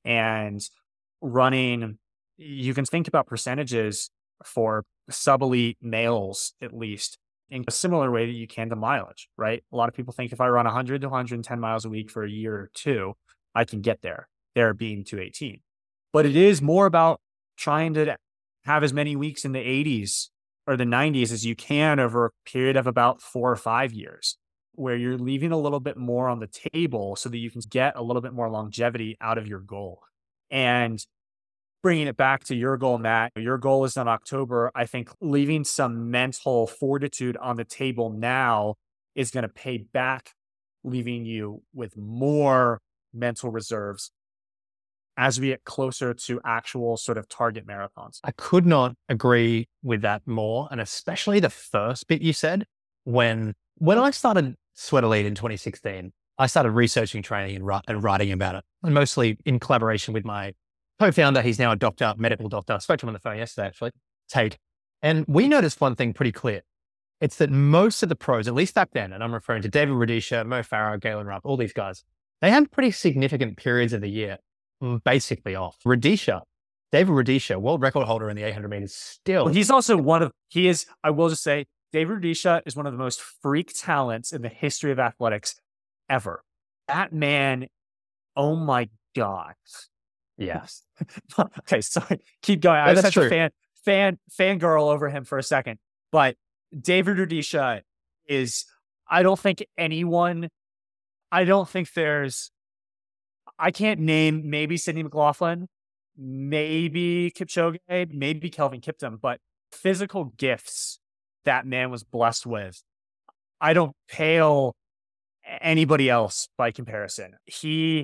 And running, you can think about percentages for sub-elite males, at least, in a similar way that you can to mileage, right? A lot of people think if I run one hundred to one hundred ten miles a week for a year or two, I can get there, there being two eighteen. But it is more about trying to have as many weeks in the eighties or the nineties as you can over a period of about four or five years, where you're leaving a little bit more on the table so that you can get a little bit more longevity out of your goal. And bringing it back to your goal, Matt, your goal is in October. I think leaving some mental fortitude on the table now is going to pay back, leaving you with more mental reserves as we get closer to actual sort of target marathons. I could not agree with that more. And especially the first bit you said, when, when I started Sweat Elite in twenty sixteen, I started researching training and, ri- and writing about it, and mostly in collaboration with my co-founder. He's now a doctor, medical doctor. I spoke to him on the phone yesterday, actually, Tate. And we noticed one thing pretty clear. It's that most of the pros, at least back then, and I'm referring to David Rudisha, Mo Farah, Galen Rupp, all these guys, they had pretty significant periods of the year basically off. Rudisha, David Rudisha, world record holder in the eight hundred meters still. Well, he's also one of, he is, I will just say, David Rudisha is one of the most freak talents in the history of athletics ever. That man, oh my God. Yes. Okay, sorry. Keep going. I Yeah, was that's such a true. fan, fan, fangirl over him for a second. But David Rudisha is, I don't think anyone, I don't think there's, I can't name maybe Sidney McLaughlin, maybe Kipchoge, maybe Kelvin Kiptum, but physical gifts that man was blessed with, I don't pale anybody else by comparison. He,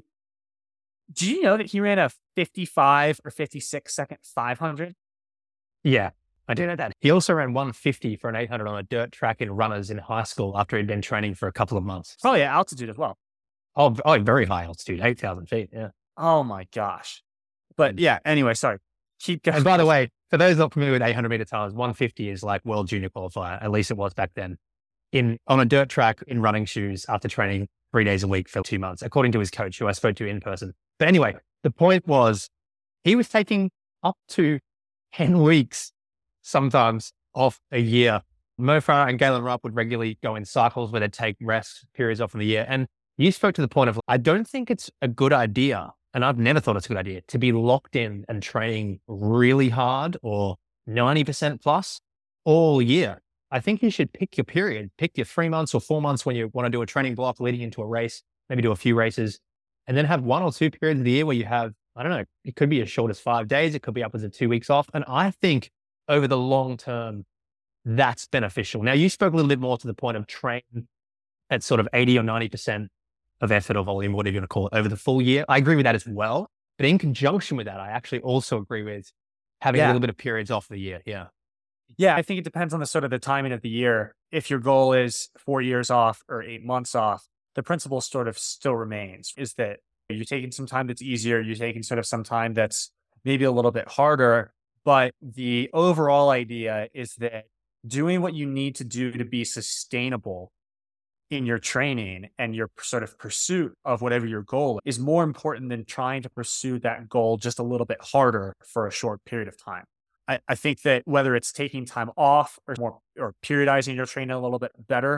did you know that he ran a fifty-five or fifty-six second five hundred? Yeah, I do know that. He also ran one fifty for an eight hundred on a dirt track in runners in high school after he'd been training for a couple of months. Probably at altitude as well. Oh, oh very high altitude, eight thousand feet. Yeah. Oh my gosh. But yeah, anyway, sorry. Keep going. And by the way, for those not familiar with eight hundred meter times, one fifty is like world junior qualifier. At least it was back then. In on a dirt track in running shoes after training three days a week for two months, according to his coach, who I spoke to in person. But anyway, the point was he was taking up to ten weeks sometimes off a year. Mo Farah and Galen Rupp would regularly go in cycles where they'd take rest periods off in the year. And you spoke to the point of, I don't think it's a good idea, and I've never thought it's a good idea, to be locked in and training really hard or ninety percent plus all year. I think you should pick your period, pick your three months or four months when you want to do a training block leading into a race, maybe do a few races, and then have one or two periods of the year where you have, I don't know, it could be as short as five days. It could be upwards of two weeks off. And I think over the long term, that's beneficial. Now, you spoke a little bit more to the point of train at sort of eighty or ninety percent of effort or volume, whatever you want to call it, over the full year. I agree with that as well. But in conjunction with that, I actually also agree with having Yeah. a little bit of periods off the year. Yeah. Yeah, I think it depends on the sort of the timing of the year. If your goal is four years off or eight months off, the principle sort of still remains, is that you're taking some time that's easier, you're taking sort of some time that's maybe a little bit harder. But the overall idea is that doing what you need to do to be sustainable in your training and your sort of pursuit of whatever your goal is more important than trying to pursue that goal just a little bit harder for a short period of time. I, I think that whether it's taking time off or more or periodizing your training a little bit better,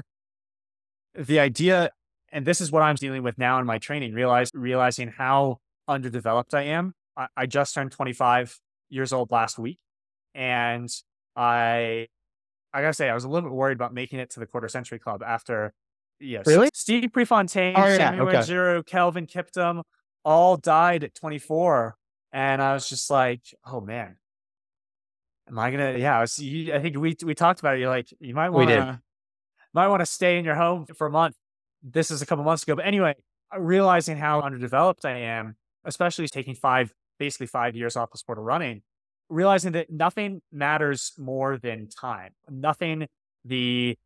the idea, and this is what I'm dealing with now in my training, realize realizing how underdeveloped I am. I, I just turned twenty-five years old last week, and I I gotta say I was a little bit worried about making it to the quarter century club after yes, Really? Steve Prefontaine, Oh, yeah, Samuel okay. Wanjiru, Kelvin Kiptum all died at twenty-four, and I was just like, oh man. Am I gonna? Yeah, I, was, you, I think we we talked about it. You're like, you might We want did. to might want to stay in your home for a month. This is a couple months ago, but anyway, realizing how underdeveloped I am, especially taking five, basically five years off the sport of running, realizing that nothing matters more than time. Nothing the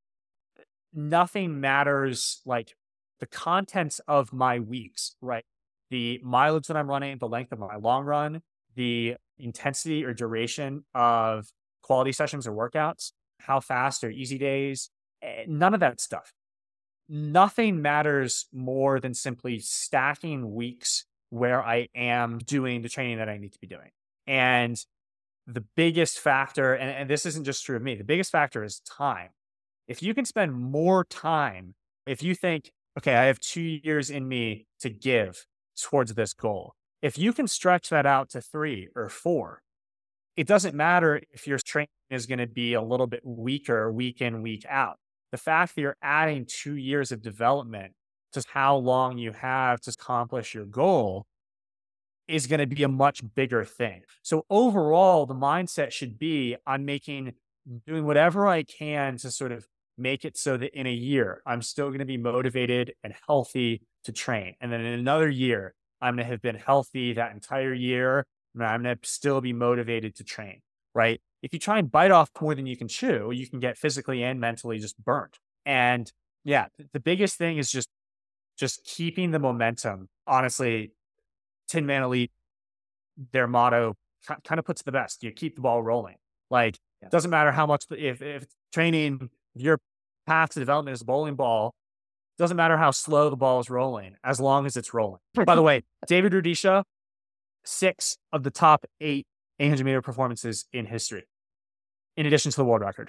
nothing matters like the contents of my weeks, right? The mileage that I'm running, the length of my long run, the intensity or duration of quality sessions or workouts, how fast or easy days, none of that stuff. Nothing matters more than simply stacking weeks where I am doing the training that I need to be doing. And the biggest factor, and, and this isn't just true of me, the biggest factor is time. If you can spend more time, if you think, okay, I have two years in me to give towards this goal, if you can stretch that out to three or four, it doesn't matter if your training is going to be a little bit weaker week in, week out. The fact that you're adding two years of development to how long you have to accomplish your goal is going to be a much bigger thing. So overall, the mindset should be on making, doing whatever I can to sort of make it so that in a year, I'm still going to be motivated and healthy to train. And then in another year, I'm going to have been healthy that entire year. And I'm going to still be motivated to train, right? If you try and bite off more than you can chew, you can get physically and mentally just burnt. And yeah, the biggest thing is just, just keeping the momentum. Honestly, Tin Man Elite, their motto kind of puts the best. You keep the ball rolling. Like, it doesn't matter how much, if, if training, if your path to development is a bowling ball, doesn't matter how slow the ball is rolling, as long as it's rolling. By the way, David Rudisha, six of the top eight eight hundred meter performances in history, in addition to the world record.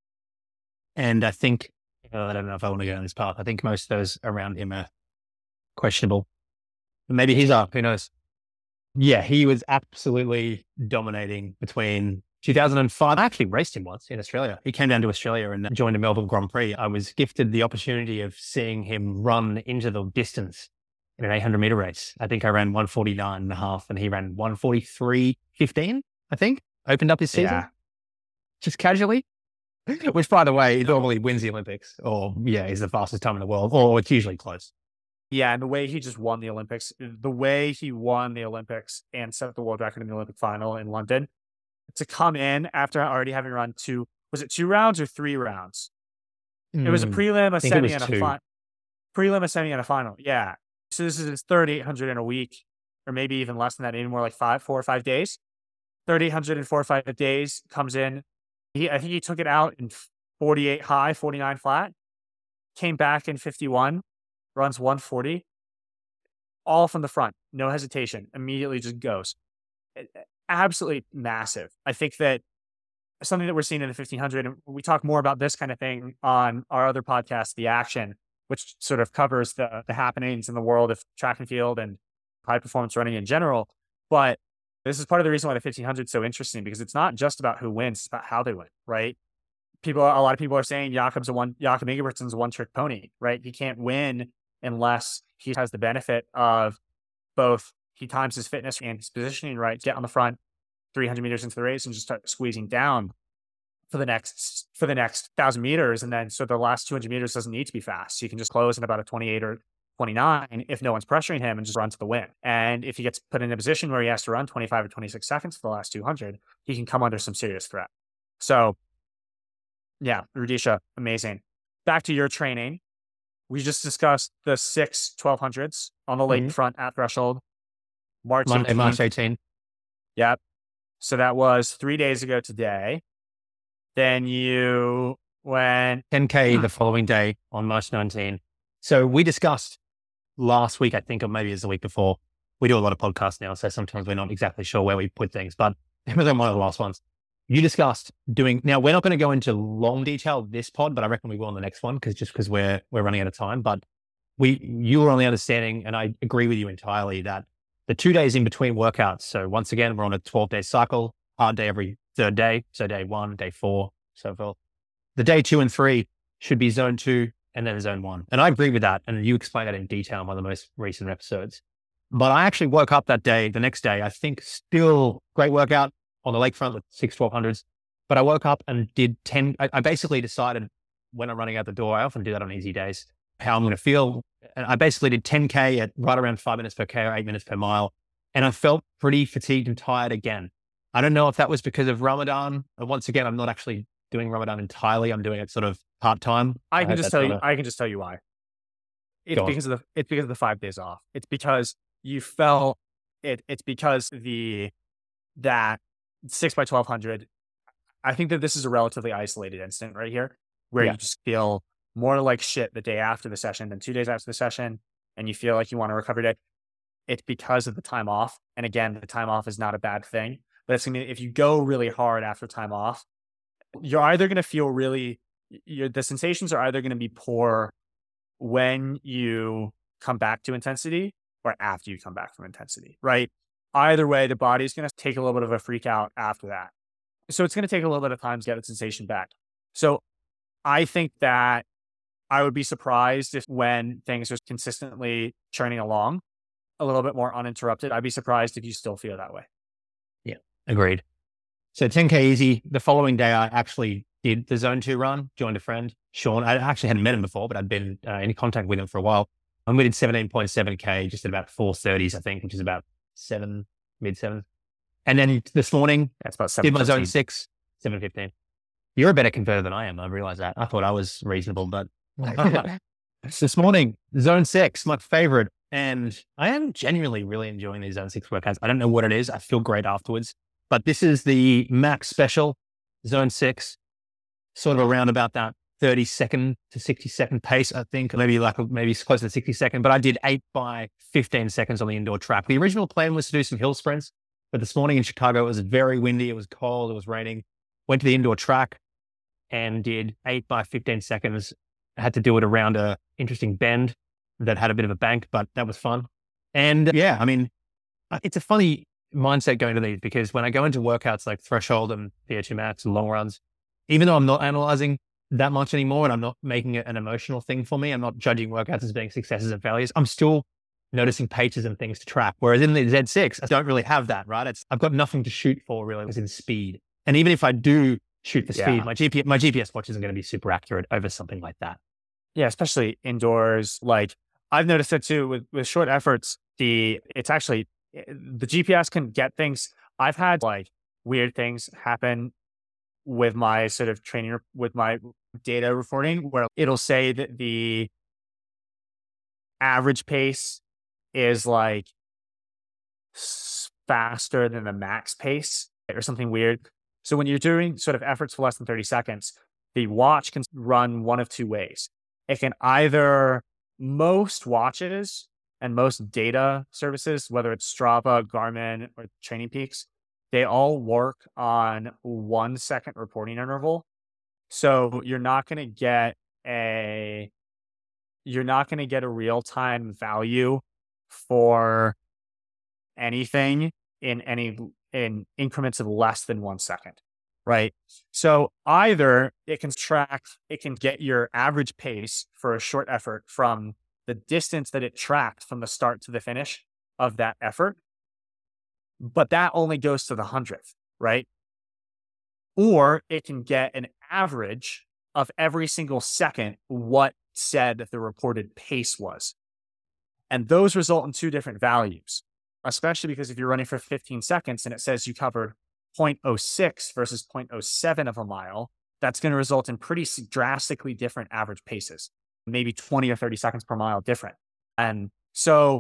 And I think, uh, I don't know if I want to go on this path. I think most of those around him are questionable. Maybe he's up, who knows? Yeah, he was absolutely dominating between two thousand five. I actually raced him once in Australia. He came down to Australia and joined the Melbourne Grand Prix. I was gifted the opportunity of seeing him run into the distance in an eight hundred meter race. I think I ran one forty-nine and a half and he ran one forty-three fifteen, I think. Opened up his season. Yeah. Just casually. Which, by the way, he normally wins the Olympics, or yeah, he's the fastest time in the world, or it's usually close. Yeah, and the way he just won the Olympics, the way he won the Olympics and set the world record in the Olympic final in London, to come in after already having run two, was it two rounds or three rounds? Mm, it was a prelim, a semi, and a final. Prelim, a semi, and a final. Yeah. So this is his third eight hundred in a week, or maybe even less than that, maybe more like five, four or five days. Third eight hundred in four or five days, comes in. He, I think he took it out in forty-eight high, forty-nine flat, came back in fifty-one. Runs one forty, all from the front, no hesitation, immediately just goes. Absolutely massive. I think that something that we're seeing in the fifteen hundred, and we talk more about this kind of thing on our other podcast, The Action, which sort of covers the, the happenings in the world of track and field and high performance running in general. But this is part of the reason why the fifteen hundred is so interesting, because it's not just about who wins, it's about how they win, right? People, a lot of people are saying Jakob's a one, Jakob Ingebrigtsen's a one trick pony, right? He can't win unless he has the benefit of both he times his fitness and his positioning right, get on the front three hundred meters into the race and just start squeezing down for the next for the next thousand meters. And then so the last two hundred meters doesn't need to be fast. So you can just close in about a twenty-eight or twenty-nine if no one's pressuring him and just run to the win. And if he gets put in a position where he has to run twenty-five or twenty-six seconds for the last two hundred, he can come under some serious threat. So yeah, Rudisha, amazing. Back to your training. We just discussed the six twelve hundreds on the lake mm-hmm. front at threshold. March Monday, March eighteenth. Yep. So that was three days ago today. Then you went ten K the following day on March nineteenth. So we discussed last week, I think, or maybe it's the week before. We do a lot of podcasts now, so sometimes we're not exactly sure where we put things, but it was on one of the last ones. You discussed doing, now we're not going to go into long detail this pod, but I reckon we will on the next one, because just because we're, we're running out of time, but we, you were on the understanding, and I agree with you entirely, that the two days in between workouts. So once again, we're on a twelve day cycle, hard day every third day. So day one, day four, so forth. The day two and three should be zone two and then zone one. And I agree with that. And you explained that in detail in one of the most recent episodes. But I actually woke up that day, the next day, I think still great workout on the lakefront with six twelve hundreds. But I woke up and did ten. I, I basically decided when I'm running out the door, I often do that on easy days, how I'm going to feel. And I basically did ten K at right around five minutes per K or eight minutes per mile. And I felt pretty fatigued and tired again. I don't know if that was because of Ramadan. And once again, I'm not actually doing Ramadan entirely. I'm doing it sort of part time. I can I just tell you, a... I can just tell you why. It's because of the, it's because of the five days off. It's because you felt it. It's because the, that six by twelve hundred, I think that this is a relatively isolated incident right here, where yeah. you just feel more like shit the day after the session than two days after the session, and you feel like you want to recover day. It's because of the time off. And again, the time off is not a bad thing, but it's gonna be, if you go really hard after time off, you're either going to feel really, you're, the sensations are either going to be poor when you come back to intensity or after you come back from intensity, right? Either way, the body's going to take a little bit of a freak out after that. So it's going to take a little bit of time to get its sensation back. So I think that I would be surprised if when things are consistently churning along, a little bit more uninterrupted. I'd be surprised if you still feel that way. Yeah, agreed. So ten K easy. The following day, I actually did the zone two run, joined a friend, Sean. I actually hadn't met him before, but I'd been uh, in contact with him for a while. And we did seventeen point seven K, just at about four thirties, I think, which is about seven, mid seven. And then this morning, that's about seven. Did my zone six, seven fifteen. You're a better converter than I am. I realized that. I thought I was reasonable, but this morning, zone six, my favorite. And I am genuinely really enjoying these zone six workouts. I don't know what it is. I feel great afterwards, but this is the max special zone six, sort of around about that thirty second to sixty second pace. I think maybe like, maybe close to sixty second, but I did eight by fifteen seconds on the indoor track. The original plan was to do some hill sprints, but this morning in Chicago, it was very windy. It was cold. It was raining. Went to the indoor track and did eight by fifteen seconds. I had to do it around a interesting bend that had a bit of a bank, but that was fun. And yeah, I mean, it's a funny mindset going to these, because when I go into workouts like threshold and V O two max and long runs, even though I'm not analyzing that much anymore and I'm not making it an emotional thing for me, I'm not judging workouts as being successes and failures, I'm still noticing paces and things to track. Whereas in the Z six, I don't really have that, right? It's, I've got nothing to shoot for really, it's in speed. And even if I do shoot for speed, yeah. my G P S, my G P S watch isn't going to be super accurate over something like that. Yeah, especially indoors. Like I've noticed it too with, with short efforts. The it's actually the G P S can get things. I've had like weird things happen with my sort of training, with my data reporting, where it'll say that the average pace is like faster than the max pace or something weird. So when you're doing sort of efforts for less than thirty seconds, the watch can run one of two ways. It can either, most watches and most data services, whether it's Strava, Garmin, or Training Peaks, they all work on one second reporting interval. So you're not going to get a, you're not going to get a real-time value for anything in any, in increments of less than one second, right? So either it can track, it can get your average pace for a short effort from the distance that it tracked from the start to the finish of that effort, but that only goes to the hundredth, right? Or it can get an average of every single second what said the reported pace was. And those result in two different values, especially because if you're running for fifteen seconds and it says you covered zero point zero six versus zero point zero seven of a mile, that's going to result in pretty drastically different average paces, maybe twenty or thirty seconds per mile different. And so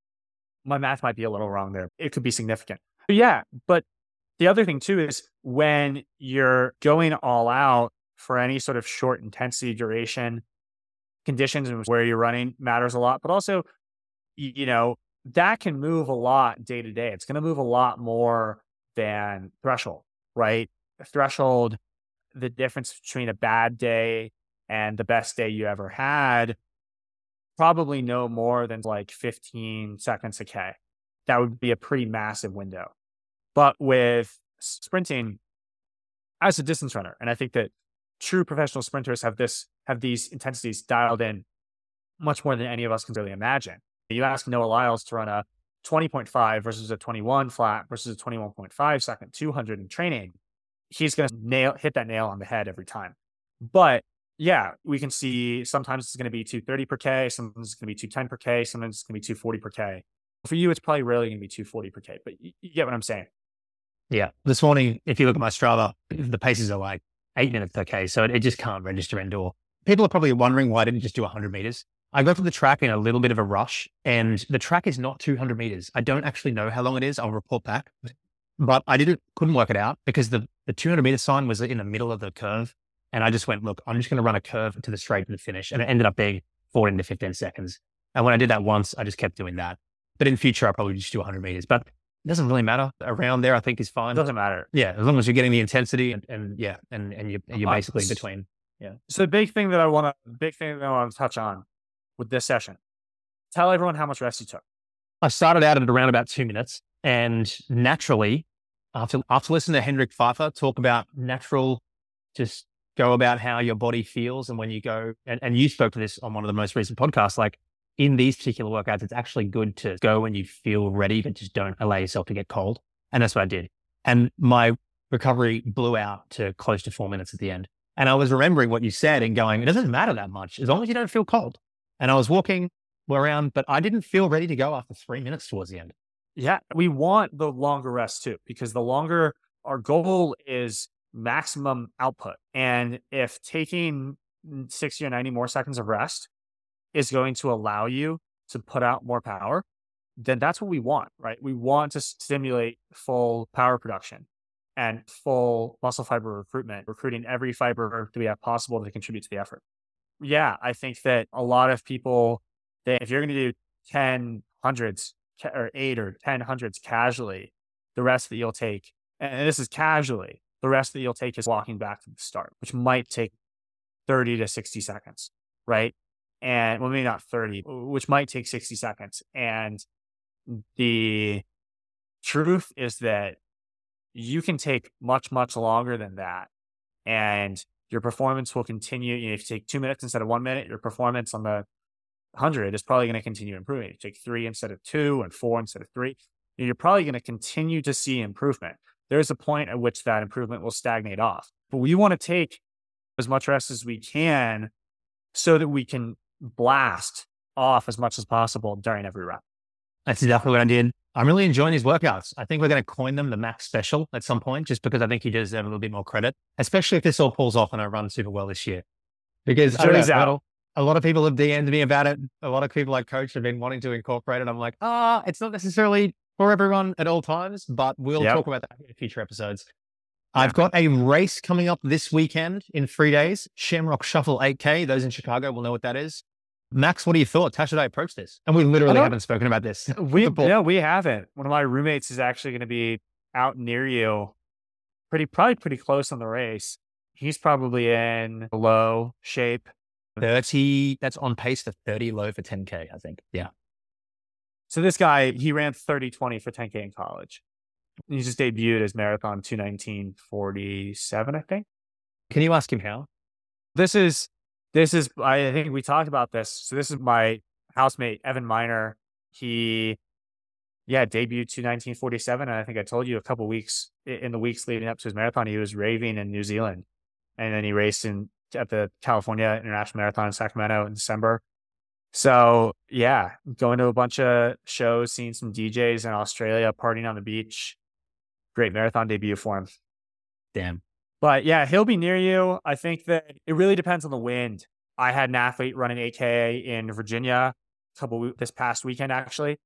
my math might be a little wrong there. It could be significant. But yeah, but the other thing too is when you're going all out for any sort of short intensity duration, conditions where you're running matters a lot, but also, you know, that can move a lot day to day. It's going to move a lot more than threshold, right? Threshold, the difference between a bad day and the best day you ever had, probably no more than like fifteen seconds a K. That would be a pretty massive window. But with sprinting, as a distance runner, and I think that true professional sprinters have this, have these intensities dialed in much more than any of us can really imagine. You ask Noah Lyles to run a twenty point five versus a twenty-one flat versus a twenty-one point five second, two hundred in training, he's going to nail, hit that nail on the head every time. But yeah, we can see sometimes it's going to be two thirty per K, sometimes it's going to be two ten per K, sometimes it's going to be two forty per K. For you, it's probably rarely going to be two forty per K, but you, you get what I'm saying. Yeah. This morning, if you look at my Strava, the paces are like eight minutes per K. So it, it just can't register indoor. People are probably wondering why I didn't just do one hundred meters. I go for the track in a little bit of a rush, and the track is not two hundred meters. I don't actually know how long it is. I'll report back, but I didn't, couldn't work it out because the, the two hundred meter sign was in the middle of the curve. And I just went, look, I'm just going to run a curve to the straight to the finish. And it ended up being fourteen to fifteen seconds. And when I did that once, I just kept doing that. But in future, I'll probably just do one hundred meters, but it doesn't really matter. Around there, I think is fine. It doesn't matter. Yeah. As long as you're getting the intensity and, and yeah, and, and you're, you're basically uh, between. Yeah. So the big thing that I want to, big thing that I want to touch on with this session, tell everyone how much rest you took. I started out at around about two minutes, and naturally, after after listening to Hendrik Pfeiffer talk about natural, just go about how your body feels, and when you go, and, and you spoke to this on one of the most recent podcasts, like in these particular workouts, it's actually good to go when you feel ready, but just don't allow yourself to get cold. And that's what I did. And my recovery blew out to close to four minutes at the end. And I was remembering what you said and going, it doesn't matter that much as long as you don't feel cold. And I was walking around, but I didn't feel ready to go after three minutes towards the end. Yeah, we want the longer rest too, because the longer our goal is maximum output. And if taking sixty or ninety more seconds of rest is going to allow you to put out more power, then that's what we want, right? We want to stimulate full power production and full muscle fiber recruitment, recruiting every fiber that we have possible to contribute to the effort. Yeah, I think that a lot of people, that if you're going to do ten hundreds or eight or ten hundreds casually, the rest that you'll take, and this is casually, the rest that you'll take is walking back to the start, which might take thirty to sixty seconds, right? And well, maybe not thirty, which might take sixty seconds. And the truth is that you can take much, much longer than that. And your performance will continue. You know, if you take two minutes instead of one minute, your performance on the one hundred is probably going to continue improving. If you take three instead of two and four instead of three, you're probably going to continue to see improvement. There's a point at which that improvement will stagnate off. But we want to take as much rest as we can so that we can blast off as much as possible during every rep. That's exactly what I did. I'm really enjoying these workouts. I think we're going to coin them the Max Special at some point, just because I think he deserves a little bit more credit, especially if this all pulls off and I run super well this year. Because I don't know, a lot of people have D M'd me about it. A lot of people I coach have been wanting to incorporate it. I'm like, ah, it's not necessarily for everyone at all times, but we'll yep. talk about that in future episodes. Yeah. I've got a race coming up this weekend in three days, Shamrock Shuffle eight K. Those in Chicago will know what that is. Max, what are your thoughts? How should I approach this? And we literally haven't spoken about this. We no, we haven't. One of my roommates is actually going to be out near you, pretty probably pretty close on the race. He's probably in low shape. thirty, that's on pace for thirty low for ten K, I think. Yeah. So this guy, he ran thirty twenty for ten K in college. He just debuted his marathon two nineteen forty-seven, I think. Can you ask him how? This is, this is, I think we talked about this. So this is my housemate, Evan Miner. He, yeah, debuted two nineteen forty-seven. And I think I told you a couple weeks, in the weeks leading up to his marathon, he was raving in New Zealand. And then he raced in at the California International Marathon in Sacramento in December. So yeah, going to a bunch of shows, seeing some D Js in Australia, partying on the beach. Great marathon debut for him. Damn. But yeah, he'll be near you. I think that it really depends on the wind. I had an athlete running eight K in Virginia a couple this past weekend, actually.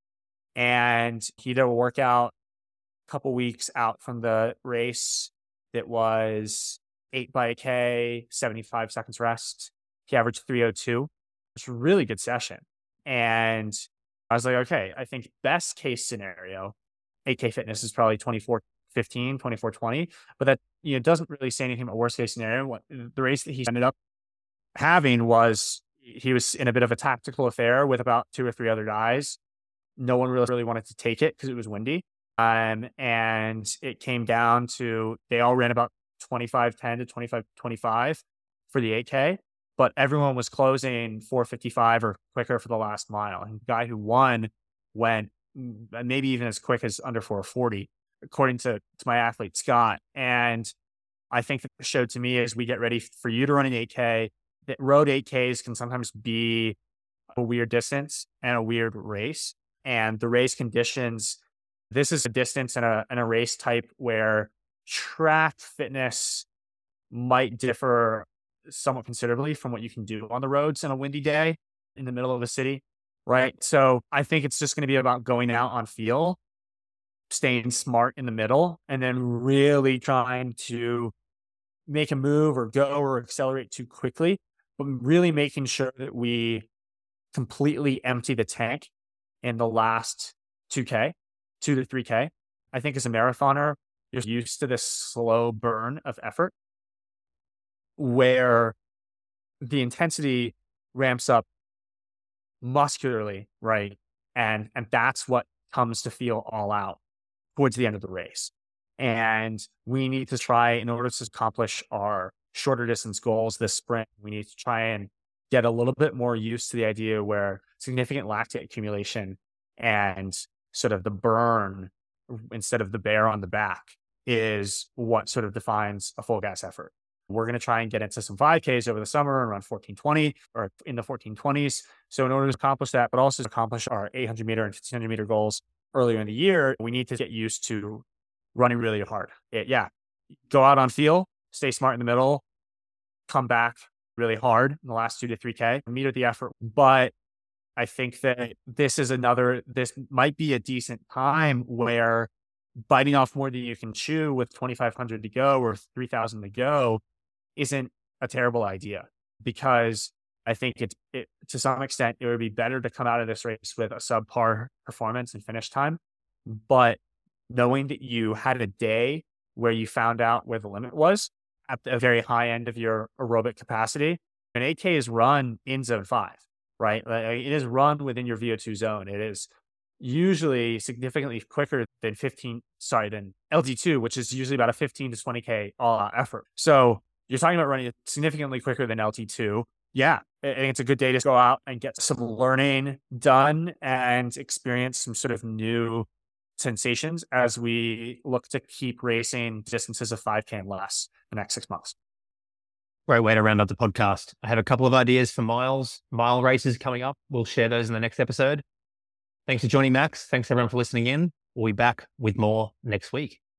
And he did a workout a couple weeks out from the race that was eight by a K, seventy-five seconds rest. He averaged three oh two. It's a really good session. And I was like, okay, I think best case scenario, eight K fitness is probably twenty-four fifteen, twenty-four twenty, but that, you know, doesn't really say anything about worst case scenario. What the race that he ended up having was he was in a bit of a tactical affair with about two or three other guys. No one really, really wanted to take it because it was windy. Um, and it came down to, they all ran about twenty-five ten to twenty-five twenty-five for the eight K, but everyone was closing four fifty-five or quicker for the last mile. And the guy who won went maybe even as quick as under four forty, according to, to my athlete, Scott. And I think that showed to me as we get ready for you to run an eight K, that road eight Ks can sometimes be a weird distance and a weird race. And the race conditions, this is a distance and a, and a race type where track fitness might differ somewhat considerably from what you can do on the roads on a windy day in the middle of the city, right? So I think it's just going to be about going out on feel, staying smart in the middle, and then really trying to make a move or go or accelerate too quickly, but really making sure that we completely empty the tank in the last two K, two to three K. I think as a marathoner, you're used to this slow burn of effort where the intensity ramps up muscularly, right? And, and that's what comes to feel all out towards the end of the race. And we need to try, in order to accomplish our shorter distance goals this sprint, we need to try and get a little bit more used to the idea where significant lactate accumulation and sort of the burn instead of the bear on the back is what sort of defines a full gas effort. We're going to try and get into some five Ks over the summer around fourteen twenty or in the fourteen twenties. So in order to accomplish that, but also to accomplish our eight hundred meter and fifteen hundred meter goals earlier in the year, we need to get used to running really hard. It, yeah, go out on feel, stay smart in the middle, come back really hard in the last two to three K, meter the effort. But I think that this is another, this might be a decent time where biting off more than you can chew with twenty-five hundred to go or three thousand to go isn't a terrible idea, because I think it's, it, to some extent, it would be better to come out of this race with a subpar performance and finish time. But knowing that you had a day where you found out where the limit was at the very high end of your aerobic capacity, an eight K is run in zone five, right? It is run within your V O two zone. It is usually significantly quicker than fifteen, sorry, than L D two, which is usually about a fifteen to twenty K all out effort. So you're talking about running it significantly quicker than L T two. Yeah, I think it's a good day to go out and get some learning done and experience some sort of new sensations as we look to keep racing distances of five K and less the next six months. Great way to round up the podcast. I have a couple of ideas for miles, mile races coming up. We'll share those in the next episode. Thanks for joining, Max. Thanks everyone for listening in. We'll be back with more next week.